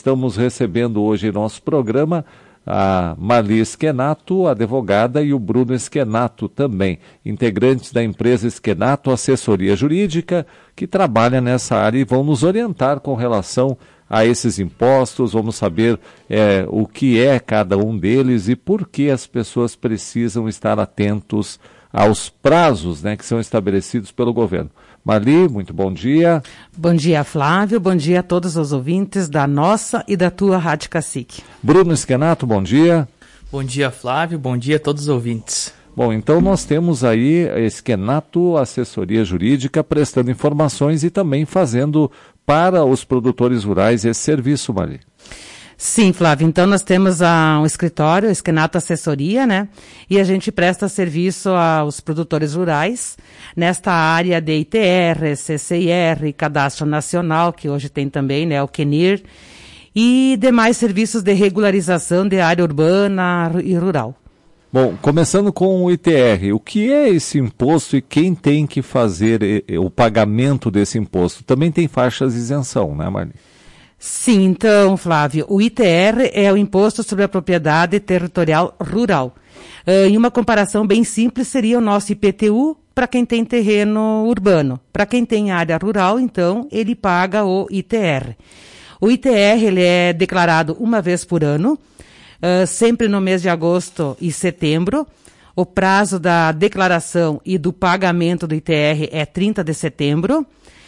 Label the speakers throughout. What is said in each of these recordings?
Speaker 1: Estamos recebendo hoje em nosso programa a Marli Schenato, advogada, e o Bruno Schenato também, integrantes da empresa Schenato Assessoria Jurídica, que trabalha nessa área e vão nos orientar com relação a esses impostos. Vamos saber o que é cada um deles e por que as pessoas precisam estar atentos aos prazos, né, que são estabelecidos pelo governo. Marli, muito bom dia.
Speaker 2: Bom dia, Flávio. Bom dia a todos os ouvintes da nossa e da tua Rádio Cacique.
Speaker 1: Bruno Schenato, bom dia.
Speaker 3: Bom dia, Flávio. Bom dia a todos os ouvintes.
Speaker 1: Bom, então nós temos aí a Schenato Assessoria Jurídica prestando informações e também fazendo para os produtores rurais esse serviço, Marli.
Speaker 2: Sim, Flávio. Então nós temos um escritório, Schenato Assessoria, né? E a gente presta serviço aos produtores rurais nesta área de ITR, CCIR, Cadastro Nacional, que hoje tem também, né, o CNIR, e demais serviços de regularização de área urbana e rural.
Speaker 1: Bom, começando com o ITR, o que é esse imposto e quem tem que fazer o pagamento desse imposto? Também tem faixas de isenção, né, Marli?
Speaker 2: Sim, então, Flávio, o ITR é o Imposto sobre a Propriedade Territorial Rural. Em uma comparação bem simples, seria o nosso IPTU para quem tem terreno urbano. Para quem tem área rural, então, ele paga o ITR. O ITR ele é declarado uma vez por ano, sempre no mês de agosto e setembro. O prazo da declaração e do pagamento do ITR é 30 de setembro.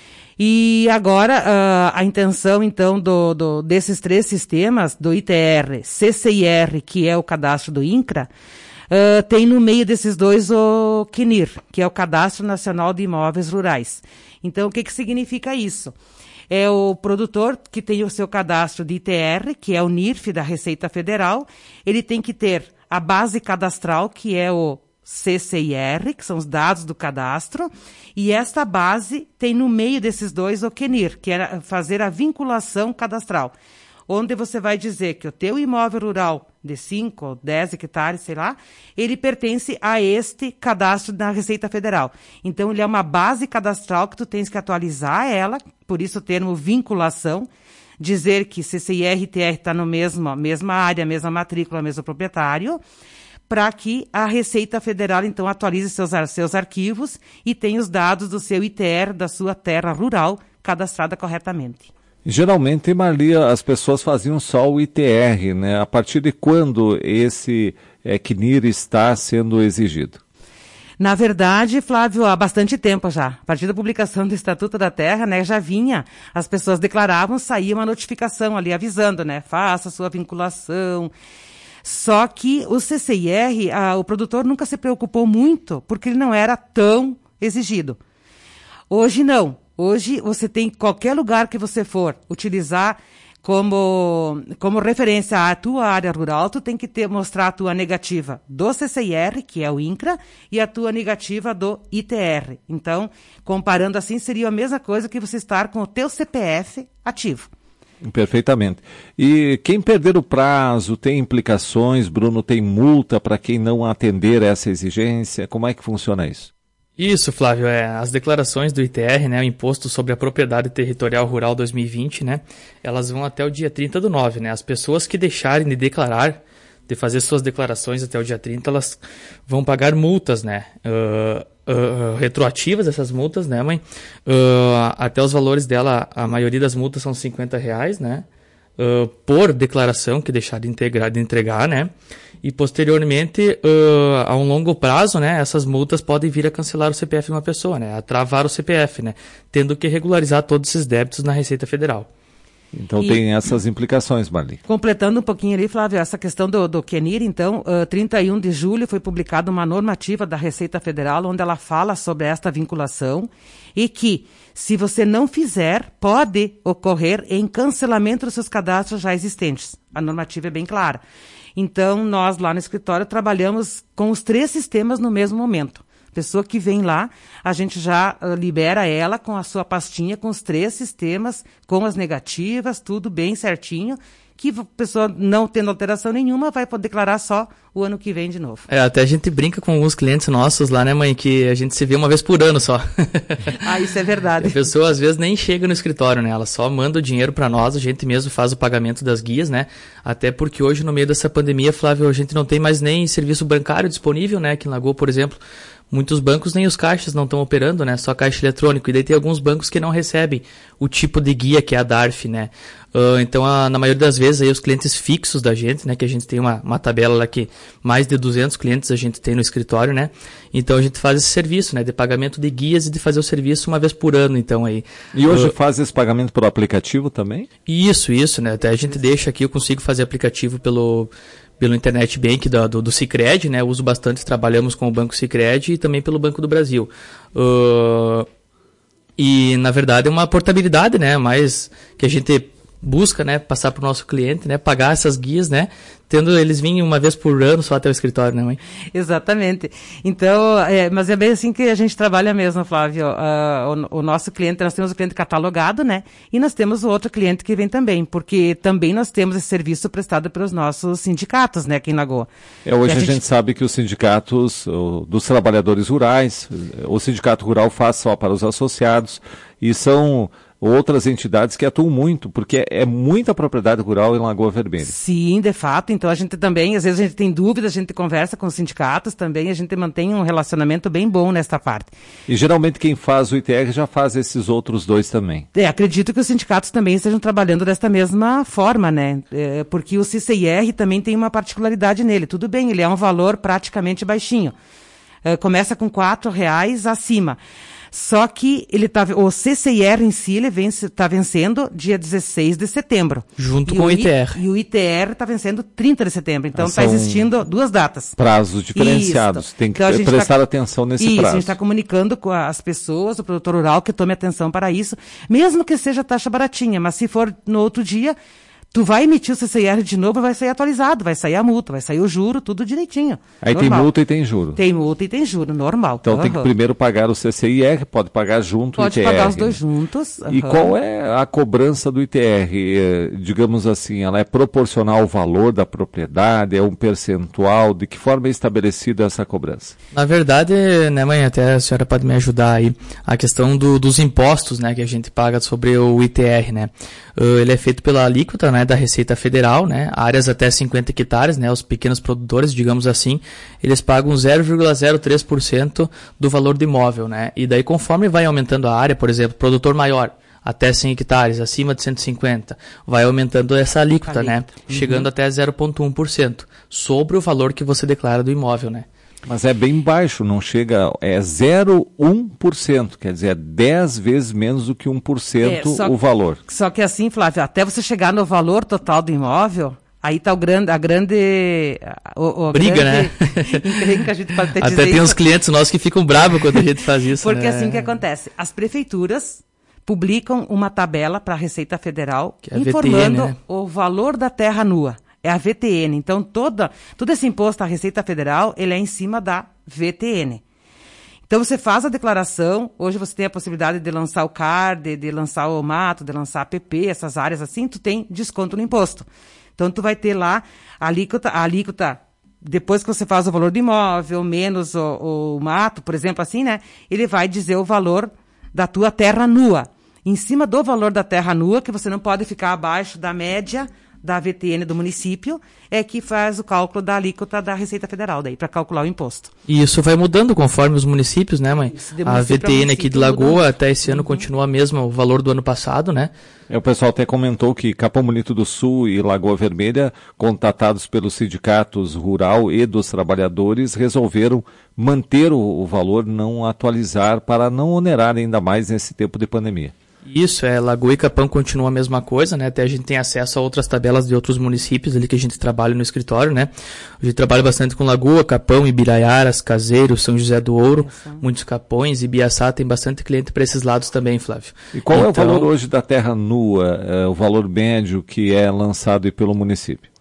Speaker 2: E agora, a intenção, então, desses três sistemas, do ITR, CCIR, que é o cadastro do INCRA, tem no meio desses dois o CNIR, que é o Cadastro Nacional de Imóveis Rurais. Então, o que significa isso? É o produtor que tem o seu cadastro de ITR, que é o NIRF da Receita Federal, ele tem que ter a base cadastral, que é o CCIR, que são os dados do cadastro, e esta base tem no meio desses dois o CNIR, que é fazer a vinculação cadastral, onde você vai dizer que o teu imóvel rural de 5 ou 10 hectares, sei lá, ele pertence a este cadastro da Receita Federal. Então, ele é uma base cadastral que tu tens que atualizar ela, por isso o termo vinculação, dizer que CCIR e ITR está na mesma área, mesma matrícula, mesmo proprietário, para que a Receita Federal, então, atualize seus arquivos e tenha os dados do seu ITR, da sua terra rural, cadastrada corretamente.
Speaker 1: Geralmente, Marli, as pessoas faziam só o ITR, né? A partir de quando esse CNIR está sendo exigido?
Speaker 2: Na verdade, Flávio, há bastante tempo já. A partir da publicação do Estatuto da Terra, né, já vinha, as pessoas declaravam, saía uma notificação ali avisando, né? Faça a sua vinculação. Só que o CCIR, o produtor nunca se preocupou muito, porque ele não era tão exigido. Hoje não. Hoje você tem, qualquer lugar que você for utilizar como referência à tua área rural, tu tem que mostrar a tua negativa do CCIR, que é o INCRA, e a tua negativa do ITR. Então, comparando assim, seria a mesma coisa que você estar com o teu CPF ativo.
Speaker 1: Perfeitamente. E quem perder o prazo tem implicações, Bruno, tem multa para quem não atender essa exigência? Como é que funciona isso?
Speaker 3: Isso, Flávio, as declarações do ITR, né, o Imposto sobre a Propriedade Territorial Rural 2020, né, elas vão até o dia 30/9, né, as pessoas que deixarem de declarar, de fazer suas declarações até o dia 30, elas vão pagar multas, né, retroativas essas multas, né, mãe, até os valores dela, a maioria das multas são R$50, né, por declaração que deixar de entregar, né, e posteriormente, a um longo prazo, né, essas multas podem vir a cancelar o CPF de uma pessoa, né, a travar o CPF, né, tendo que regularizar todos esses débitos na Receita Federal.
Speaker 1: Então tem essas implicações, Marli.
Speaker 2: Completando um pouquinho ali, Flávio, essa questão do CNIR, então, 31 de julho foi publicada uma normativa da Receita Federal onde ela fala sobre esta vinculação e que, se você não fizer, pode ocorrer em cancelamento dos seus cadastros já existentes. A normativa é bem clara. Então, nós lá no escritório trabalhamos com os três sistemas no mesmo momento, Pessoa que vem lá, a gente já libera ela com a sua pastinha, com os 3 sistemas, com as negativas, tudo bem certinho, que a pessoa não tendo alteração nenhuma vai poder declarar só o ano que vem de novo.
Speaker 3: Até a gente brinca com alguns clientes nossos lá, né, mãe, que a gente se vê uma vez por ano só.
Speaker 2: Isso é verdade.
Speaker 3: A pessoa às vezes nem chega no escritório, né, ela só manda o dinheiro para nós, a gente mesmo faz o pagamento das guias, né, até porque hoje no meio dessa pandemia, Flávio, a gente não tem mais nem serviço bancário disponível, né, aqui em Lagoa, por exemplo. Muitos bancos nem os caixas não estão operando, né? Só caixa eletrônico. E daí tem alguns bancos que não recebem o tipo de guia que é a DARF, né? Então, na maioria das vezes, aí os clientes fixos da gente, né? Que a gente tem uma tabela lá que mais de 200 clientes a gente tem no escritório, né? Então, a gente faz esse serviço, né? De pagamento de guias e de fazer o serviço uma vez por ano, então aí.
Speaker 1: E hoje faz esse pagamento por aplicativo também?
Speaker 3: Isso, né? Até a gente deixa aqui, eu consigo fazer aplicativo pelo Internet Bank do Sicredi, né? Uso bastante, trabalhamos com o Banco Sicredi e também pelo Banco do Brasil. E, na verdade, é uma portabilidade, né? Mas que a gente busca, né? Passar para o nosso cliente, né? Pagar essas guias, né? Tendo eles virem uma vez por ano só até o escritório, né, mãe?
Speaker 2: Exatamente. Então, mas é bem assim que a gente trabalha mesmo, Flávio. O nosso cliente, nós temos o cliente catalogado, né? E nós temos o outro cliente que vem também, porque também nós temos esse serviço prestado pelos nossos sindicatos, né, aqui em Lagoa.
Speaker 1: Hoje a gente sabe que os sindicatos dos trabalhadores rurais, o sindicato rural faz só para os associados e são outras entidades que atuam muito, porque é muita propriedade rural em Lagoa Vermelha.
Speaker 2: Sim, de fato. Então a gente também, às vezes a gente tem dúvidas, a gente conversa com os sindicatos também, a gente mantém um relacionamento bem bom nesta parte.
Speaker 1: E geralmente quem faz o ITR já faz esses outros 2 também.
Speaker 2: Acredito que os sindicatos também estejam trabalhando desta mesma forma, né? Porque o CCIR também tem uma particularidade nele. Tudo bem, ele é um valor praticamente baixinho. Começa com R$4 acima. Só que o CCIR em si, ele está vencendo dia 16 de setembro.
Speaker 3: Junto com o ITR.
Speaker 2: E o ITR está vencendo 30 de setembro. Então está existindo 2 datas.
Speaker 1: Prazos diferenciados. Isso. Tem que prestar atenção nesse prazo.
Speaker 2: Isso, a gente está comunicando com as pessoas, o produtor rural, que tome atenção para isso. Mesmo que seja taxa baratinha, mas se for no outro dia, tu vai emitir o CCIR de novo, vai sair atualizado, vai sair a multa, vai sair o juro, tudo direitinho.
Speaker 1: Aí normal. Tem multa e tem juro.
Speaker 2: Tem multa e tem juro, normal.
Speaker 1: Então tem que primeiro pagar o CCIR, pode pagar junto o ITR.
Speaker 2: Pode pagar os 2 juntos.
Speaker 1: E qual é a cobrança do ITR? Digamos assim, ela é proporcional ao valor da propriedade, é um percentual? De que forma é estabelecida essa cobrança?
Speaker 3: Na verdade, né, mãe, até a senhora pode me ajudar aí, a questão dos impostos, né, que a gente paga sobre o ITR, né? Ele é feito pela alíquota, né, da Receita Federal, né, áreas até 50 hectares, né, os pequenos produtores, digamos assim, eles pagam 0,03% do valor do imóvel, né, e daí conforme vai aumentando a área, por exemplo, produtor maior, até 100 hectares, acima de 150, vai aumentando essa alíquota, né, chegando até 0,1% sobre o valor que você declara do imóvel, né.
Speaker 1: Mas é bem baixo, não chega, é 0,1%, quer dizer, é 10 vezes menos do que 1% o valor.
Speaker 2: Só que assim, Flávio, até você chegar no valor total do imóvel, aí está a grande
Speaker 3: briga, né?
Speaker 2: Que a gente pode até
Speaker 3: dizer tem uns clientes nossos que ficam bravos quando a gente faz isso.
Speaker 2: Porque
Speaker 3: né?
Speaker 2: assim que acontece, as prefeituras publicam uma tabela para a Receita Federal informando
Speaker 3: VTN, né?
Speaker 2: o valor da terra nua. É a VTN. Então, todo esse imposto à Receita Federal, ele é em cima da VTN. Então, você faz a declaração. Hoje você tem a possibilidade de lançar o CARD, de lançar o mato, de lançar a PP, essas áreas assim, tu tem desconto no imposto. Então, tu vai ter lá a alíquota, depois que você faz o valor do imóvel, menos o mato, por exemplo, assim, né? Ele vai dizer o valor da tua terra nua. Em cima do valor da terra nua, que você não pode ficar abaixo da média da VTN do município, é que faz o cálculo da alíquota da Receita Federal, daí para calcular o imposto.
Speaker 3: E isso vai mudando conforme os municípios, né, mãe? A VTN aqui de Lagoa até esse ano continua mesmo o valor do ano passado, né?
Speaker 1: O pessoal até comentou que Capão Bonito do Sul e Lagoa Vermelha, contatados pelos sindicatos rural e dos trabalhadores, resolveram manter o valor, não atualizar, para não onerar ainda mais nesse tempo de pandemia.
Speaker 3: Isso, Lagoa e Capão continua a mesma coisa, né? Até a gente tem acesso a outras tabelas de outros municípios ali que a gente trabalha no escritório, né? A gente trabalha bastante com Lagoa, Capão, Ibiraiaras, Caseiro, São José do Ouro, muitos Capões, Ibiaçá, tem bastante cliente para esses lados também, Flávio.
Speaker 1: E qual é o valor hoje da terra nua, o valor médio que é lançado aí pelo município?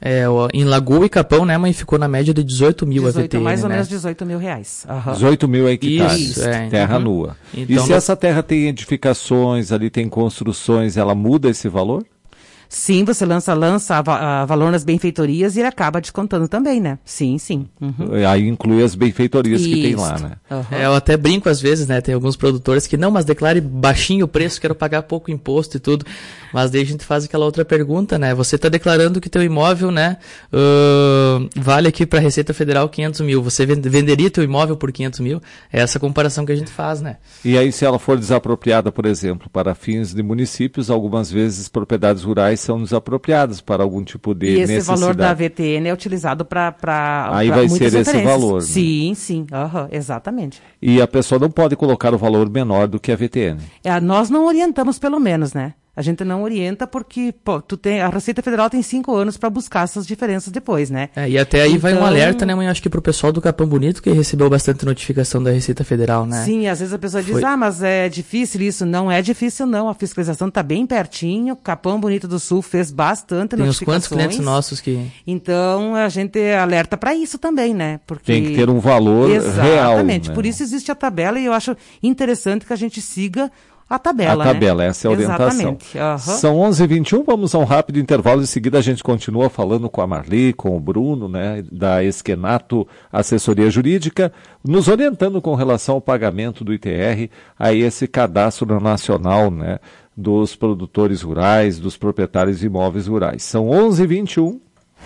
Speaker 3: Em Lagoa e Capão, né, mãe, ficou na média de 18 mil a VTN,
Speaker 2: mais ou
Speaker 3: né?
Speaker 2: menos 18 mil reais.
Speaker 1: 18 mil hectares,
Speaker 3: Isso,
Speaker 1: terra nua.
Speaker 3: Então,
Speaker 1: e se essa terra tem edificações, ali tem construções, ela muda esse valor?
Speaker 2: Sim, você lança valor nas benfeitorias e ele acaba descontando também, né? Sim.
Speaker 1: Aí inclui as benfeitorias que tem lá, né?
Speaker 3: Eu até brinco às vezes, né? Tem alguns produtores que não, mas declare baixinho o preço, quero pagar pouco imposto e tudo. Mas daí a gente faz aquela outra pergunta, né? Você está declarando que teu imóvel, né, vale aqui para a Receita Federal 500 mil. Você venderia teu imóvel por 500 mil? É essa comparação que a gente faz, né?
Speaker 1: E aí, se ela for desapropriada, por exemplo, para fins de municípios, algumas vezes propriedades rurais são desapropriadas para algum tipo de necessidade.
Speaker 2: E esse valor da VTN é utilizado para
Speaker 1: aí vai ser esse valor, né?
Speaker 2: Sim, exatamente.
Speaker 1: E a pessoa não pode colocar o valor menor do que a VTN.
Speaker 2: Nós não orientamos, pelo menos, né? A gente não orienta porque a Receita Federal tem 5 anos para buscar essas diferenças depois, né?
Speaker 3: E até aí vai um alerta, né, mãe? Acho que pro pessoal do Capão Bonito, que recebeu bastante notificação da Receita Federal, né?
Speaker 2: Sim, às vezes a pessoa diz, mas é difícil isso. Não é difícil, não. A fiscalização está bem pertinho. Capão Bonito do Sul fez bastante
Speaker 3: tem notificações. Tem uns quantos clientes nossos que...
Speaker 2: Então, a gente alerta para isso também, né? Porque...
Speaker 1: Tem que ter um valor real.
Speaker 2: Exatamente.
Speaker 1: Né?
Speaker 2: Por isso existe a tabela e eu acho interessante que a gente siga a tabela,
Speaker 1: né? Essa é a orientação. São 11h21, vamos a um rápido intervalo. Em seguida a gente continua falando com a Marli, com o Bruno, né, da Esquenato Assessoria Jurídica, nos orientando com relação ao pagamento do ITR a esse cadastro nacional, né, dos produtores rurais, dos proprietários de imóveis rurais. São 11h21.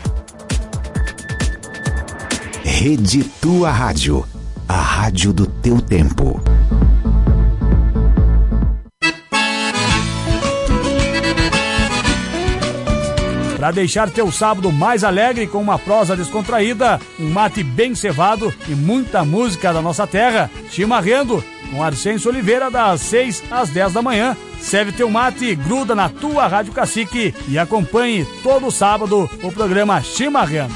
Speaker 4: Rede Tua Rádio, a rádio do teu tempo.
Speaker 5: Para deixar teu sábado mais alegre com uma prosa descontraída, um mate bem cevado e muita música da nossa terra, Chimarrando, com Arsêncio Oliveira, das 6 às 10 da manhã. Serve teu mate, gruda na tua Rádio Cacique e acompanhe todo sábado o programa Chimarrando.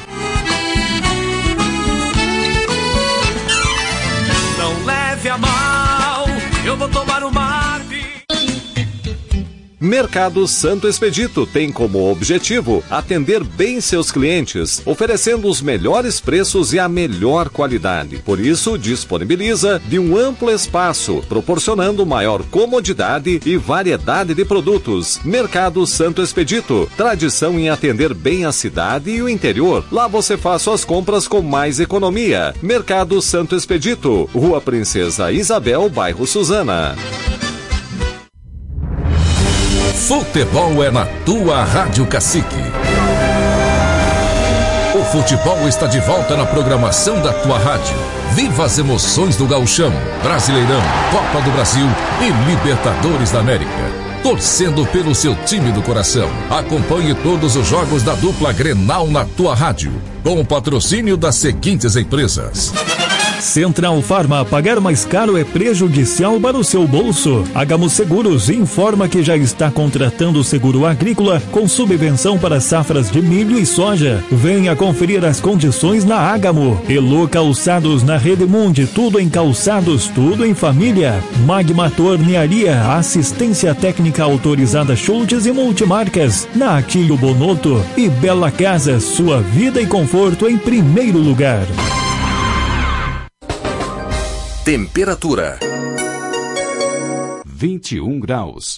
Speaker 6: Não leve a mal, eu vou tomar um mate.
Speaker 1: Mercado Santo Expedito tem como objetivo atender bem seus clientes, oferecendo os melhores preços e a melhor qualidade. Por isso, disponibiliza de um amplo espaço, proporcionando maior comodidade e variedade de produtos. Mercado Santo Expedito, tradição em atender bem a cidade e o interior. Lá você faz suas compras com mais economia. Mercado Santo Expedito, Rua Princesa Isabel, bairro Suzana.
Speaker 7: Futebol é na tua Rádio Cacique. O futebol está de volta na programação da tua rádio. Viva as emoções do Gauchão, Brasileirão, Copa do Brasil e Libertadores da América. Torcendo pelo seu time do coração. Acompanhe todos os jogos da dupla Grenal na tua rádio, com o patrocínio das seguintes empresas.
Speaker 8: Central Farma, pagar mais caro é prejudicial para o seu bolso. Hagamos Seguros informa que já está contratando o seguro agrícola com subvenção para safras de milho e soja. Venha conferir as condições na Ágamo. Elo Calçados na Redemundi, tudo em calçados, tudo em família. Magma Tornearia, assistência técnica autorizada Schultz e multimarcas. Na Aquilho Bonotto e Bela Casa, sua vida e conforto em primeiro lugar.
Speaker 7: Temperatura
Speaker 4: 21 graus.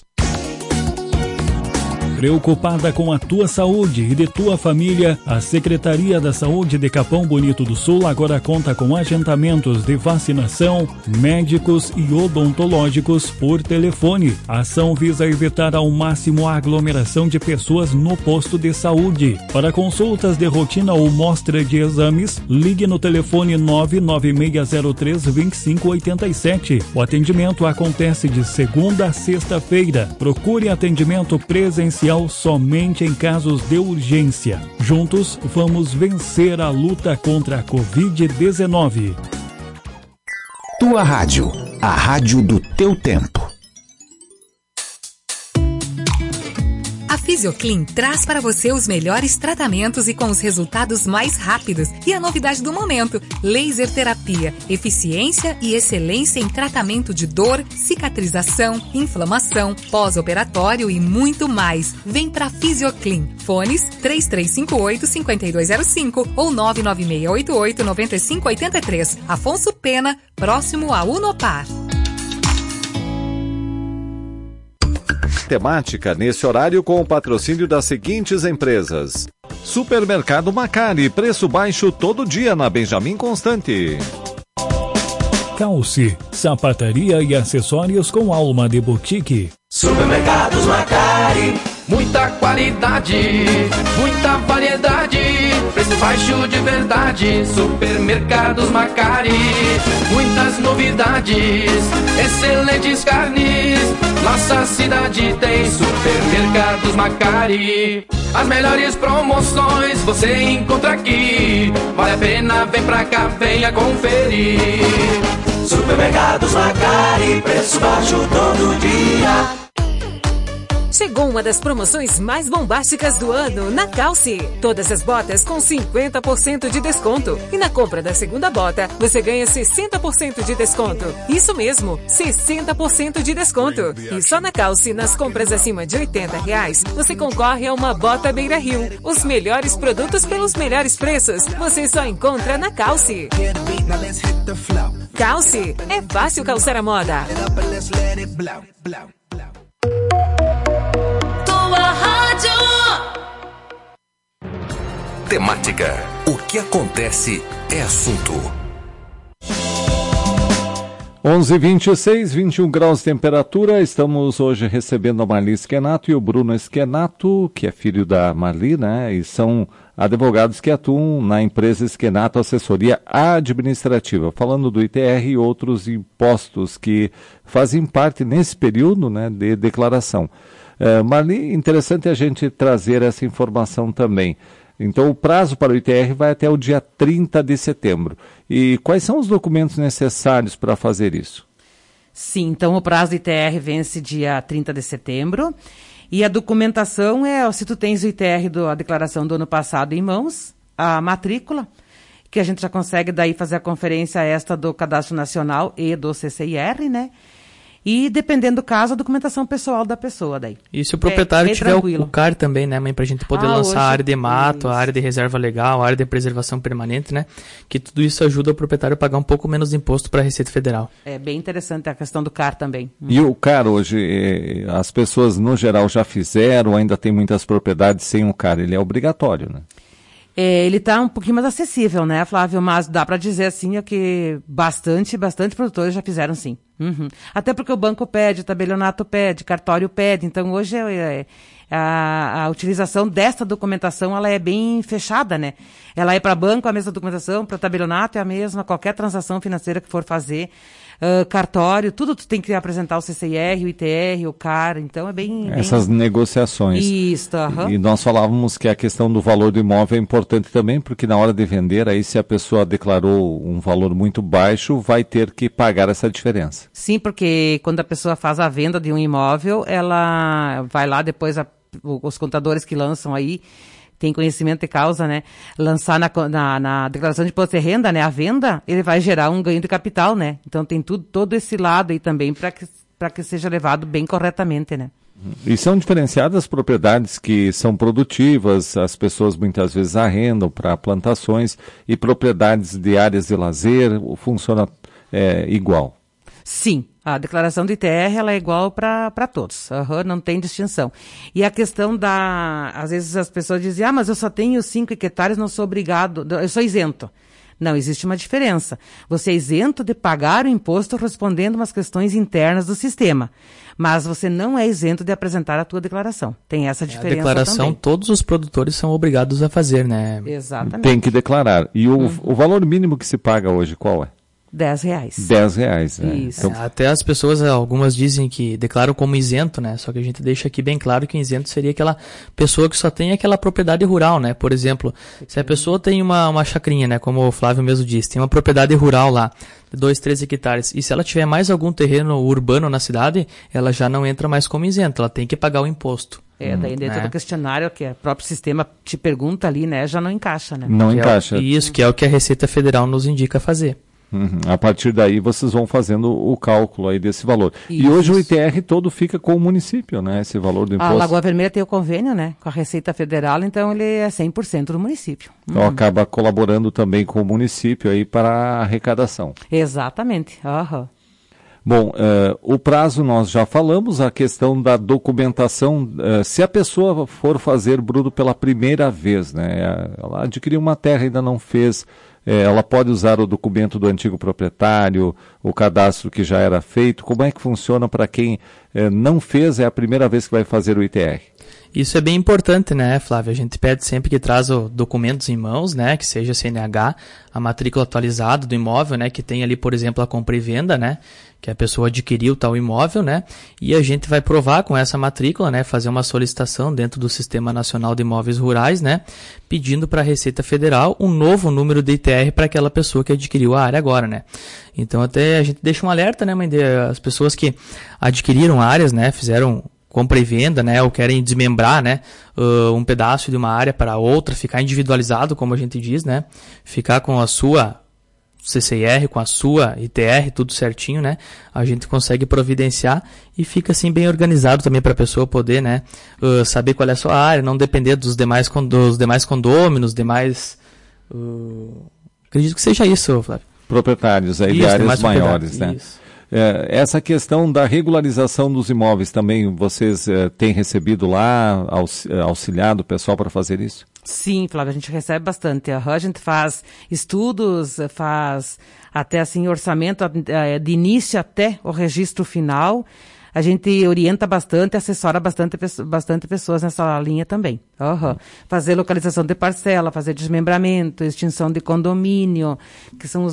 Speaker 8: Preocupada com a tua saúde e de tua família, a Secretaria da Saúde de Capão Bonito do Sul agora conta com agendamentos de vacinação, médicos e odontológicos por telefone. A ação visa evitar ao máximo a aglomeração de pessoas no posto de saúde. Para consultas de rotina ou mostra de exames, ligue no telefone 99603-2587. O atendimento acontece de segunda a sexta-feira. Procure atendimento presencial somente em casos de urgência. Juntos, vamos vencer a luta contra a Covid-19.
Speaker 4: Tua rádio, a rádio do teu tempo.
Speaker 9: A Fisioclean traz para você os melhores tratamentos e com os resultados mais rápidos. E a novidade do momento, laser terapia, eficiência e excelência em tratamento de dor, cicatrização, inflamação, pós-operatório e muito mais. Vem pra Fisioclean. Fones 3358-5205 ou 99688-9583. Afonso Pena, próximo a Unopar.
Speaker 1: Temática nesse horário com o patrocínio das seguintes empresas: Supermercado Macari, preço baixo todo dia na Benjamin Constante.
Speaker 8: Calce, sapataria e acessórios com alma de boutique.
Speaker 6: Supermercados Macari, muita qualidade, muita variedade, preço baixo de verdade. Supermercados Macari, muitas novidades, excelentes carnes. Nossa cidade tem Supermercados Macari. As melhores promoções você encontra aqui. Vale a pena, vem pra cá, venha conferir. Supermercados Macari, preço baixo todo dia.
Speaker 10: Chegou uma das promoções mais bombásticas do ano na Calce. Todas as botas com 50% de desconto. E na compra da segunda bota, você ganha 60% de desconto. Isso mesmo, 60% de desconto. E só na Calce, nas compras acima de R$80, você concorre a uma bota Beira Rio. Os melhores produtos pelos melhores preços, você só encontra na Calce. Calce, é fácil calçar a moda.
Speaker 7: Temática. O que acontece é assunto.
Speaker 1: 11h26, 21 graus de temperatura. Estamos hoje recebendo a Marli Schenato e o Bruno Schenato, que é filho da Marli, né? E são advogados que atuam na empresa Schenato Assessoria Administrativa, falando do ITR e outros impostos que fazem parte nesse período, né, de declaração. Marli, interessante a gente trazer essa informação também. Então, o prazo para o ITR vai até o dia 30 de setembro. E quais são os documentos necessários para fazer isso?
Speaker 2: Sim, então o prazo do ITR vence dia 30 de setembro. E a documentação é, se tu tens o ITR, a declaração do ano passado em mãos, a matrícula, que a gente já consegue daí fazer a conferência esta do Cadastro Nacional e do CCIR, né? E, dependendo do caso, a documentação pessoal da pessoa daí.
Speaker 3: E se o proprietário tiver o CAR também, né, mãe? Pra gente poder lançar a área de mato, a área de reserva legal, a área de preservação permanente, né? Que tudo isso ajuda o proprietário a pagar um pouco menos de imposto para a Receita Federal.
Speaker 2: É bem interessante a questão do CAR também.
Speaker 1: E o CAR hoje, as pessoas no geral já fizeram, ainda tem muitas propriedades sem o CAR, ele é obrigatório, né?
Speaker 2: Ele está um pouquinho mais acessível, né, Flávio? Mas dá para dizer assim que bastante produtores já fizeram sim. Uhum. Até porque o banco pede, o tabelionato pede, cartório pede. Então hoje a utilização desta documentação ela é bem fechada, né? Ela é para banco a mesma documentação, para tabelionato é a mesma, qualquer transação financeira que for fazer. Cartório, tudo tu tem que apresentar o CCIR, o ITR, o CAR, então é bem...
Speaker 1: Essas negociações.
Speaker 2: Isso,
Speaker 1: E nós falávamos que a questão do valor do imóvel é importante também, porque na hora de vender, aí se a pessoa declarou um valor muito baixo, vai ter que pagar essa diferença.
Speaker 2: Sim, porque quando a pessoa faz a venda de um imóvel, ela vai lá depois, os contadores que lançam aí, tem conhecimento de causa, né? Lançar na declaração de imposto de renda, né? A venda, ele vai gerar um ganho de capital, né? Então tem todo esse lado aí também para que seja levado bem corretamente, né?
Speaker 1: E são diferenciadas as propriedades que são produtivas, as pessoas muitas vezes arrendam para plantações, e propriedades de áreas de lazer, funciona igual?
Speaker 2: Sim, a declaração do ITR ela é igual para todos, não tem distinção. E a questão às vezes as pessoas dizem, mas eu só tenho 5 hectares, não sou obrigado, eu sou isento. Não, existe uma diferença. Você é isento de pagar o imposto respondendo umas questões internas do sistema, mas você não é isento de apresentar a tua declaração. Tem essa diferença também.
Speaker 3: A declaração todos os produtores são obrigados a fazer, né?
Speaker 2: Exatamente.
Speaker 1: Tem que declarar. E o valor mínimo que se paga hoje, qual é?
Speaker 2: R$10.
Speaker 1: R$10, né?
Speaker 2: Isso.
Speaker 1: Então,
Speaker 3: Até as pessoas, algumas dizem que declaram como isento, né? Só que a gente deixa aqui bem claro que o isento seria aquela pessoa que só tem aquela propriedade rural, né? Por exemplo, se a pessoa tem uma chacrinha, né? Como o Flávio mesmo disse, tem uma propriedade rural lá, 2, 3 hectares, e se ela tiver mais algum terreno urbano na cidade, ela já não entra mais como isento, ela tem que pagar o imposto.
Speaker 2: Daí dentro do questionário que o próprio sistema te pergunta ali, né? Já não encaixa, né?
Speaker 1: Não encaixa.
Speaker 3: Isso, que é o que a Receita Federal nos indica fazer.
Speaker 1: A partir daí vocês vão fazendo o cálculo aí desse valor. Isso. E hoje o ITR todo fica com o município, né? Esse valor do imposto.
Speaker 2: A Lagoa Vermelha tem o convênio, né? Com a Receita Federal, então ele é 100% do município.
Speaker 1: Então acaba colaborando também com o município aí para a arrecadação.
Speaker 2: Exatamente.
Speaker 1: Bom, o prazo nós já falamos, a questão da documentação, se a pessoa for fazer, Bruno, pela primeira vez, né? Ela adquiriu uma terra e ainda não fez, ela pode usar o documento do antigo proprietário, o cadastro que já era feito. Como é que funciona para quem não fez, é a primeira vez que vai fazer o ITR?
Speaker 3: Isso é bem importante, né, Flávio? A gente pede sempre que traz documentos em mãos, né, que seja CNH, a matrícula atualizada do imóvel, né, que tem ali, por exemplo, a compra e venda, né, que a pessoa adquiriu tal imóvel, né, e a gente vai provar com essa matrícula, né, fazer uma solicitação dentro do Sistema Nacional de Imóveis Rurais, né, pedindo para a Receita Federal um novo número de ITR para aquela pessoa que adquiriu a área agora, né. Então até a gente deixa um alerta, né, as pessoas que adquiriram áreas, né, fizeram compra e venda, né, ou querem desmembrar, né, um pedaço de uma área para outra, ficar individualizado, como a gente diz, né, ficar com a sua CCR, com a sua ITR, tudo certinho, né, a gente consegue providenciar e fica assim bem organizado também para a pessoa poder, né, saber qual é a sua área, não depender dos demais condôminos, acredito que seja isso, Flávio.
Speaker 1: Proprietários aí de áreas maiores, né? Isso. Essa questão da regularização dos imóveis também, vocês têm recebido lá, auxiliado o pessoal para fazer isso?
Speaker 2: Sim, Flávio, a gente recebe bastante. A gente faz estudos, faz até assim orçamento de início até o registro final. A gente orienta bastante, assessora bastante pessoas nessa linha também. Fazer localização de parcela, fazer desmembramento, extinção de condomínio, que são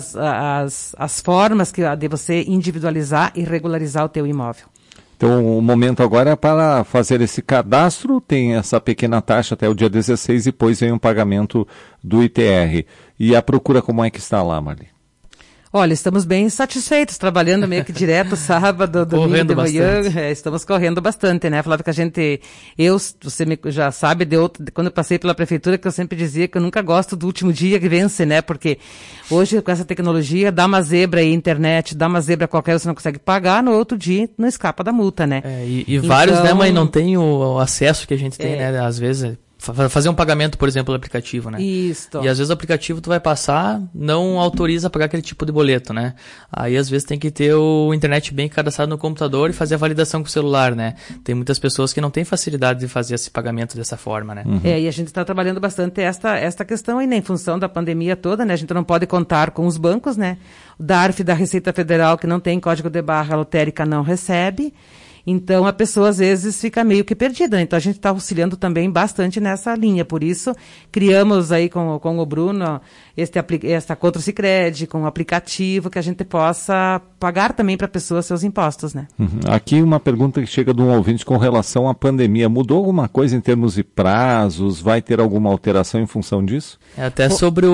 Speaker 2: as formas de você individualizar e regularizar o teu imóvel.
Speaker 1: Então, o momento agora é para fazer esse cadastro, tem essa pequena taxa até o dia 16 e depois vem um pagamento do ITR. E a procura como é que está lá, Marli?
Speaker 2: Olha, estamos bem satisfeitos, trabalhando meio que direto, sábado, domingo de manhã. Estamos correndo bastante, né? Falava que você já sabe, quando eu passei pela prefeitura, que eu sempre dizia que eu nunca gosto do último dia que vence, né? Porque hoje, com essa tecnologia, dá uma zebra aí, internet, dá uma zebra qualquer, você não consegue pagar, no outro dia não escapa da multa, né?
Speaker 3: Então, vários, né, mãe, não tem o acesso que a gente tem, né? Às vezes... Fazer um pagamento, por exemplo, do aplicativo, né?
Speaker 2: Isso.
Speaker 3: E às vezes o aplicativo tu vai passar, não autoriza a pagar aquele tipo de boleto, né? Aí às vezes tem que ter o internet bem cadastrado no computador e fazer a validação com o celular, né? Tem muitas pessoas que não têm facilidade de fazer esse pagamento dessa forma, né?
Speaker 2: E a gente está trabalhando bastante esta questão aí, né? Em função da pandemia toda, né? A gente não pode contar com os bancos, né? O DARF da Receita Federal, que não tem código de barra lotérica, não recebe. Então, a pessoa, às vezes, fica meio que perdida. Então, a gente está auxiliando também bastante nessa linha. Por isso, criamos aí com o Bruno esta conta Sicredi, com o aplicativo, que a gente possa pagar também para a pessoa seus impostos, né?
Speaker 1: Aqui uma pergunta que chega de um ouvinte com relação à pandemia. Mudou alguma coisa em termos de prazos? Vai ter alguma alteração em função disso?
Speaker 3: Até sobre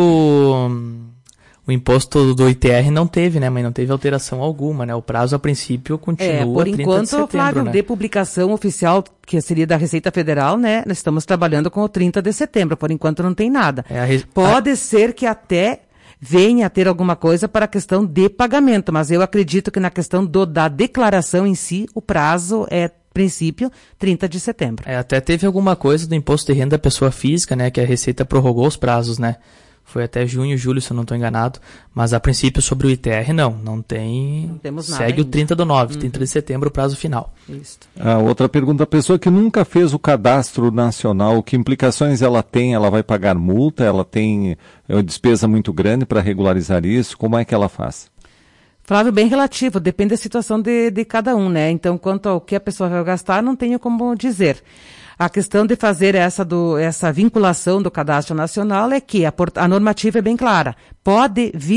Speaker 3: o imposto do ITR não teve, né, mas não teve alteração alguma, né? O prazo, a princípio, continua
Speaker 2: por
Speaker 3: 30
Speaker 2: enquanto,
Speaker 3: de setembro,
Speaker 2: Flávio,
Speaker 3: né?
Speaker 2: de publicação oficial, que seria da Receita Federal, né? Nós estamos trabalhando com o 30 de setembro. Por enquanto, não tem nada. Pode ser que até venha a ter alguma coisa para a questão de pagamento, mas eu acredito que na questão da declaração em si, o prazo é princípio, 30 de setembro.
Speaker 3: Até teve alguma coisa do imposto de renda da pessoa física, né? Que a Receita prorrogou os prazos, né? Foi até junho, julho, se eu não estou enganado. Mas, a princípio, sobre o ITR, não tem. Não temos nada. Segue ainda. O 30 do 9, 30 de setembro, o prazo final.
Speaker 2: Isso.
Speaker 1: Outra pergunta, a pessoa que nunca fez o cadastro nacional, que implicações ela tem? Ela vai pagar multa? Ela tem uma despesa muito grande para regularizar isso? Como é que ela faz?
Speaker 2: Flávio, bem relativo, depende da situação de cada um, né? Então, quanto ao que a pessoa vai gastar, não tenho como dizer. A questão de fazer essa vinculação do cadastro nacional é que a normativa é bem clara. Pode vir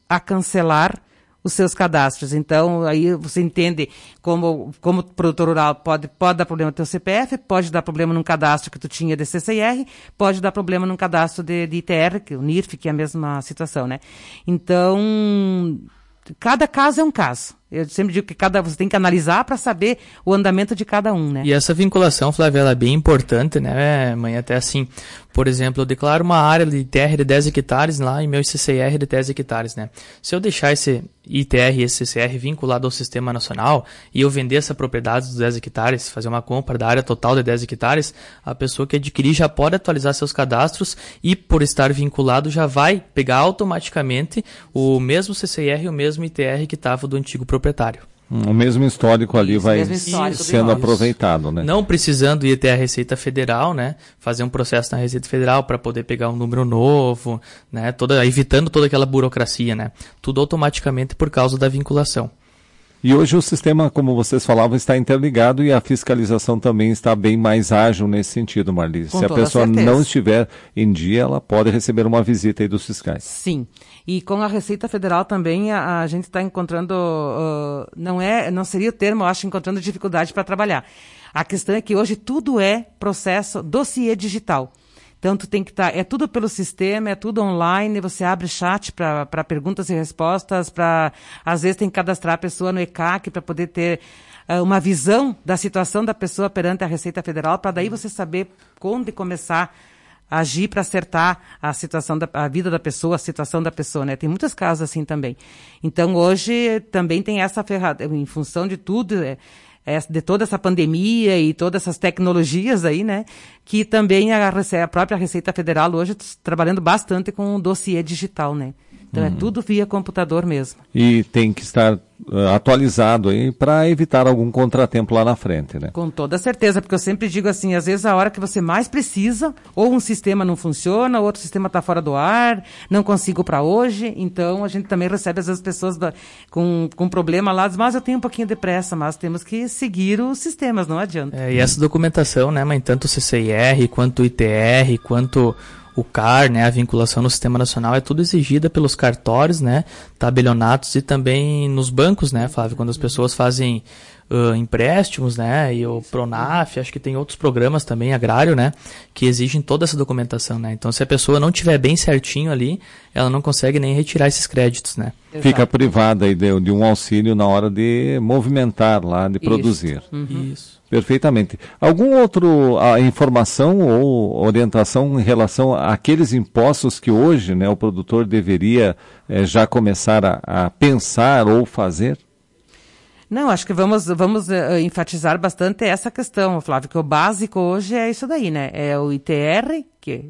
Speaker 2: a cancelar os seus cadastros. Então, aí você entende como produtor rural pode dar problema no teu CPF, pode dar problema num cadastro que tu tinha de CCIR, pode dar problema num cadastro de ITR, que o NIRF, que é a mesma situação, né? Então, cada caso é um caso. Eu sempre digo que você tem que analisar para saber o andamento de cada um, né?
Speaker 3: E essa vinculação, Flávia, ela é bem importante, né, mãe? Até assim, por exemplo, eu declaro uma área de ITR de 10 hectares lá e meu CCR de 10 hectares, né? Se eu deixar esse ITR e esse CCR vinculado ao Sistema Nacional e eu vender essa propriedade dos 10 hectares, fazer uma compra da área total de 10 hectares, a pessoa que adquirir já pode atualizar seus cadastros e, por estar vinculado, já vai pegar automaticamente o mesmo CCR e o mesmo ITR que estava do antigo proprietário.
Speaker 1: O mesmo histórico ali vai sendo aproveitado, né?
Speaker 3: Não precisando ir até a Receita Federal, né? Fazer um processo na Receita Federal para poder pegar um número novo, né? Evitando toda aquela burocracia, né? Tudo automaticamente por causa da vinculação.
Speaker 1: E hoje o sistema, como vocês falavam, está interligado e a fiscalização também está bem mais ágil nesse sentido, Marli. Se a pessoa não estiver em dia, ela pode receber uma visita aí dos fiscais.
Speaker 2: Sim. E com a Receita Federal também a gente está encontrando, não seria o termo, eu acho, encontrando dificuldade para trabalhar. A questão é que hoje tudo é processo dossiê digital. Então, tu tem que é tudo pelo sistema, é tudo online, você abre chat para perguntas e respostas, às vezes tem que cadastrar a pessoa no ECAC para poder ter uma visão da situação da pessoa perante a Receita Federal, para daí você saber onde começar a agir para acertar a situação a vida da pessoa, a situação da pessoa, né? Tem muitos casos assim também. Então, hoje também tem essa ferramenta, em função de tudo, de toda essa pandemia e todas essas tecnologias aí, né? Que também a própria Receita Federal hoje está trabalhando bastante com o dossiê digital, né? Então é tudo via computador mesmo.
Speaker 1: E tem que estar atualizado aí para evitar algum contratempo lá na frente, né?
Speaker 2: Com toda certeza, porque eu sempre digo assim, às vezes a hora que você mais precisa, ou um sistema não funciona, ou outro sistema está fora do ar, não consigo para hoje, então a gente também recebe às vezes pessoas com problema lá, mas eu tenho um pouquinho de pressa, mas temos que seguir os sistemas, não adianta.
Speaker 3: E essa documentação, né, mãe, tanto o CCIR, quanto o ITR, quanto o CAR, né, a vinculação no Sistema Nacional é tudo exigida pelos cartórios, né, tabelionatos e também nos bancos, né, Flávio, quando as pessoas fazem empréstimos, né, e o Pronaf, acho que tem outros programas também, agrário, né, que exigem toda essa documentação, né, então se a pessoa não tiver bem certinho ali, ela não consegue nem retirar esses créditos, né.
Speaker 2: Exato.
Speaker 1: Fica privada aí de um auxílio na hora de movimentar lá, de produzir.
Speaker 3: Isso.
Speaker 1: Perfeitamente. Algum outro informação ou orientação em relação àqueles impostos que hoje, né, o produtor deveria já começar a pensar ou fazer?
Speaker 2: Não, acho que vamos enfatizar bastante essa questão, Flávio, que o básico hoje é isso daí, né? É o ITR,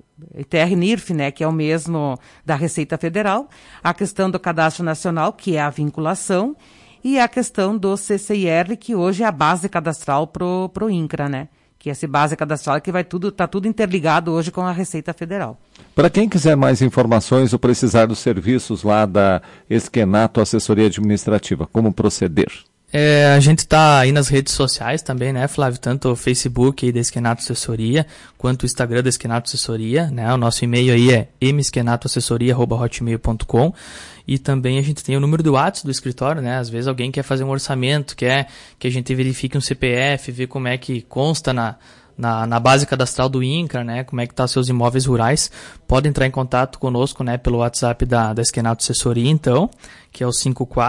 Speaker 2: ITR NIRF, né, que é o mesmo da Receita Federal, a questão do Cadastro Nacional, que é a vinculação, e a questão do CCIR, que hoje é a base cadastral pro INCRA, né? Que é essa base cadastral que tá tudo interligado hoje com a Receita Federal.
Speaker 1: Para quem quiser mais informações ou precisar dos serviços lá da Esquenato Assessoria Administrativa, como proceder?
Speaker 3: A gente está aí nas redes sociais também, né, Flávio? Tanto o Facebook aí da Esquenato Assessoria, quanto o Instagram da Esquenato Assessoria, né? O nosso e-mail aí é mesquenatoassessoria@hotmail.com. E também a gente tem o número do WhatsApp do escritório, né? Às vezes alguém quer fazer um orçamento, quer que a gente verifique um CPF, ver como é que consta na base cadastral do INCRA, né? Como é que tá seus imóveis rurais. Pode entrar em contato conosco, né? Pelo WhatsApp da Esquenato Assessoria, então, que é o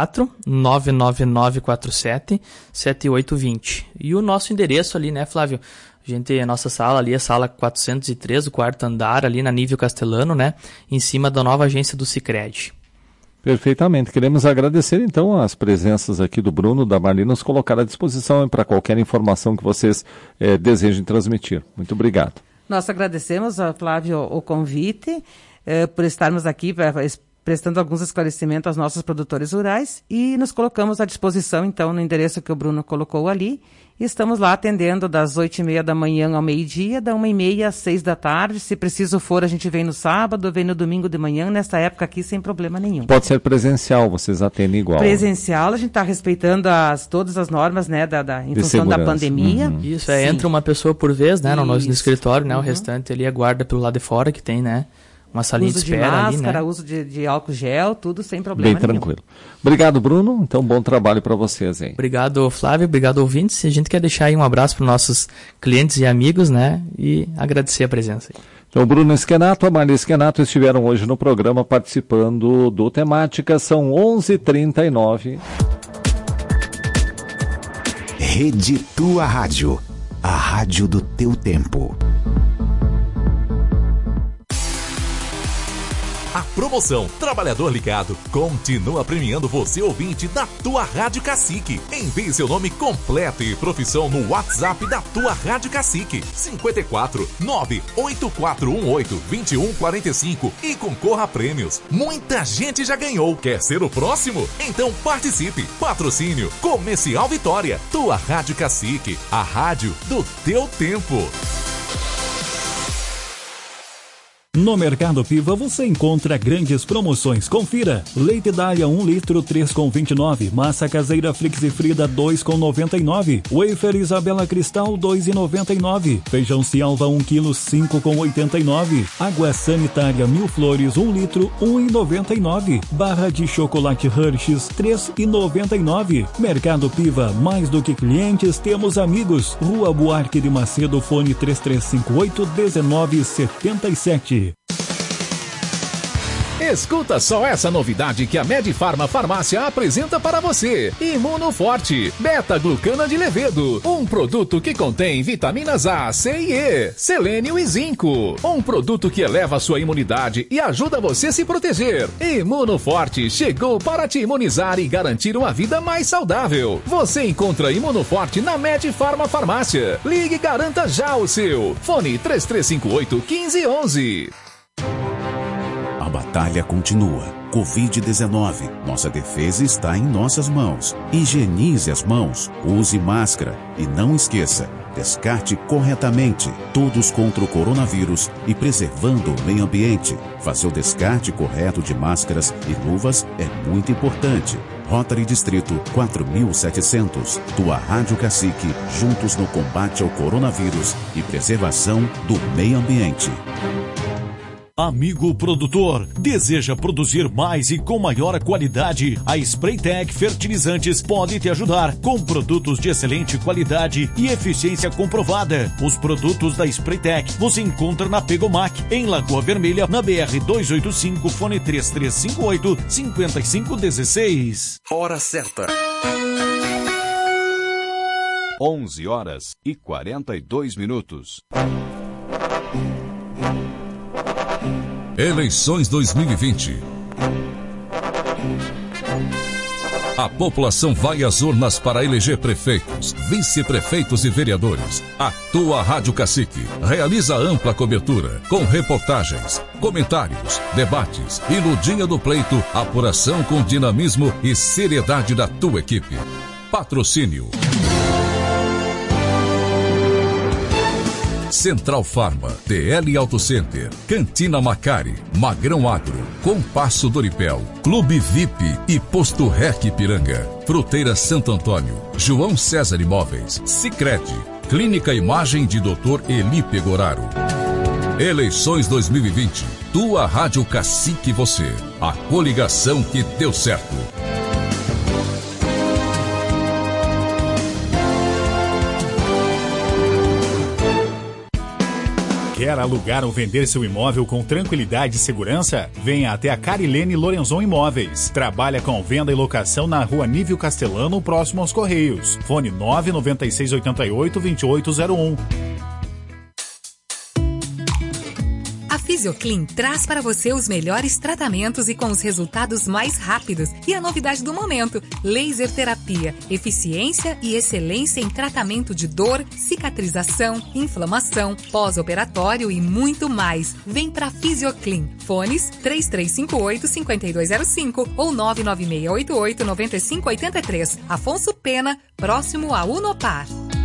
Speaker 3: 54-99947-7820. E o nosso endereço ali, né, Flávio? A nossa sala ali é a sala 403, o quarto andar, ali na Nível Castelano, né? Em cima da nova agência do Sicredi.
Speaker 1: Perfeitamente. Queremos agradecer, então, as presenças aqui do Bruno, da Marli, nos colocar à disposição para qualquer informação que vocês desejem transmitir. Muito obrigado.
Speaker 2: Nós agradecemos, Flávio, o convite, por estarmos aqui prestando alguns esclarecimentos aos nossos produtores rurais e nos colocamos à disposição, então, no endereço que o Bruno colocou ali. E estamos lá atendendo das 8h30 da manhã ao meio-dia, da 1h30 às 6 da tarde. Se preciso for, a gente vem no sábado, vem no domingo de manhã, nessa época aqui, sem problema nenhum.
Speaker 1: Pode ser presencial, vocês atendem igual.
Speaker 2: Presencial, a gente está respeitando todas as normas, né, em função da pandemia.
Speaker 3: Uhum. Isso, entra uma pessoa por vez, né, no escritório, né, o restante ali aguarda pelo lado de fora, que tem, né, uma salinha de espera
Speaker 2: máscara,
Speaker 3: ali, né?
Speaker 2: uso de álcool gel, tudo sem problema
Speaker 1: Bem tranquilo. Obrigado, Bruno. Então, bom trabalho para vocês, hein?
Speaker 3: Obrigado, Flávio. Obrigado, ouvintes. A gente quer deixar aí um abraço para nossos clientes e amigos, né? E agradecer a presença aí.
Speaker 1: Então, o Bruno Esquenato, a Maria Esquenato estiveram hoje no programa participando do Temática. São 11h39.
Speaker 4: Rede Tua Rádio. A rádio do teu tempo.
Speaker 11: A promoção Trabalhador Ligado continua premiando você, ouvinte da Tua Rádio Cacique. Envie seu nome completo e profissão no WhatsApp da Tua Rádio Cacique 54 98418 2145 e concorra a prêmios. Muita gente já ganhou. Quer ser o próximo? Então participe. Patrocínio Comercial Vitória. Tua Rádio Cacique, a rádio do teu tempo.
Speaker 8: No Mercado Piva você encontra grandes promoções. Confira: leite Dália 1 litro 3,29, massa caseira Flexifrida 2,99, wafer Isabela Cristal 2,99, feijão Cialva 1 kg 5,89, água sanitária Mil Flores 1 litro 1,99, barra de chocolate Hershey's 3,99. Mercado Piva, mais do que clientes, temos amigos. Rua Buarque de Macedo, fone 3358-1977.
Speaker 7: Escuta só essa novidade que a Medifarma Farmácia apresenta para você. Imunoforte, beta-glucana de levedo. Um produto que contém vitaminas A, C e E, selênio e zinco. Um produto que eleva a sua imunidade e ajuda você a se proteger. Imunoforte chegou para te imunizar e garantir uma vida mais saudável. Você encontra Imunoforte na Medifarma Farmácia. Ligue e garanta já o seu. Fone 3358-1511.
Speaker 12: A batalha continua. Covid-19. Nossa defesa está em nossas mãos. Higienize as mãos, use máscara e não esqueça, descarte corretamente. Todos contra o coronavírus e preservando o meio ambiente. Fazer o descarte correto de máscaras e luvas é muito importante. Rotary Distrito 4700. Tua Rádio Cacique, juntos no combate ao coronavírus e preservação do meio ambiente.
Speaker 13: Amigo produtor, deseja produzir mais e com maior qualidade? A Spraytec Fertilizantes pode te ajudar com produtos de excelente qualidade e eficiência comprovada. Os produtos da Spraytec você encontra na Pegomac, em Lagoa Vermelha, na BR-285, fone 3358-5516.
Speaker 14: Hora certa. 11h42.
Speaker 7: Eleições 2020. A população vai às urnas para eleger prefeitos, vice-prefeitos e vereadores. A Tua Rádio Cacique realiza ampla cobertura, com reportagens, comentários, debates e no dia do pleito, apuração com dinamismo e seriedade da tua equipe. Patrocínio Central Farma, TL Auto Center, Cantina Macari, Magrão Agro, Compasso Doripel, Clube VIP e Posto Rec Ipiranga, Fruteira Santo Antônio, João César Imóveis, Sicredi, Clínica Imagem de Dr. Eli Pegoraro. Eleições 2020, Tua Rádio Cacique você, a coligação que deu certo.
Speaker 15: Quer alugar ou vender seu imóvel com tranquilidade e segurança? Venha até a Carilene Lorenzon Imóveis. Trabalha com venda e locação na Rua Nívio Castelano, próximo aos Correios. Fone 99688-2801.
Speaker 9: A Fisioclean traz para você os melhores tratamentos e com os resultados mais rápidos. E a novidade do momento, laser terapia, eficiência e excelência em tratamento de dor, cicatrização, inflamação, pós-operatório e muito mais. Vem pra Fisioclean. Fones 3358-5205 ou 99688-9583. Afonso Pena, próximo a Unopar.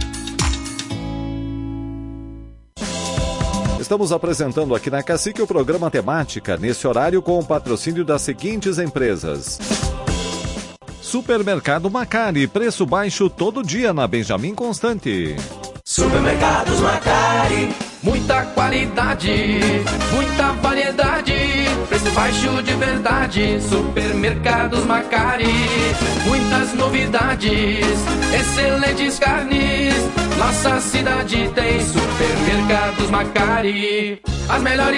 Speaker 1: Estamos apresentando aqui na Cacique o programa Temática, nesse horário com o patrocínio das seguintes empresas. Supermercado Macari, preço baixo todo dia na Benjamin Constante.
Speaker 6: Supermercados Macari, muita qualidade, muita variedade, preço baixo de verdade. Supermercados Macari, muitas novidades, excelentes carnes. Nossa cidade tem Supermercados Macari, as melhores